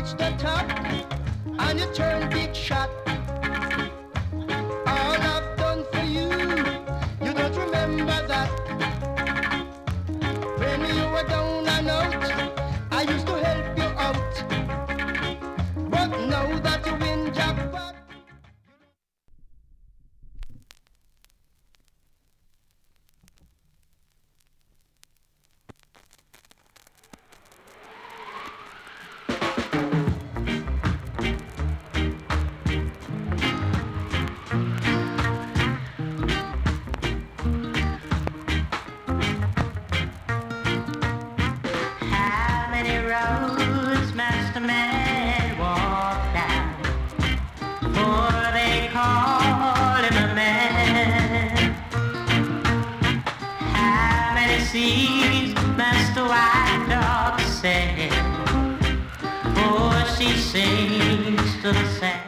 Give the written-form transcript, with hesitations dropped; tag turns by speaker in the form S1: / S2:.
S1: reach the top and you turn big shot. All I've done for you, you don't remember that. When you were down and out, I used to help you out. But now that you win jackpot.
S2: Master White Dog said, oh, she sings to the sand.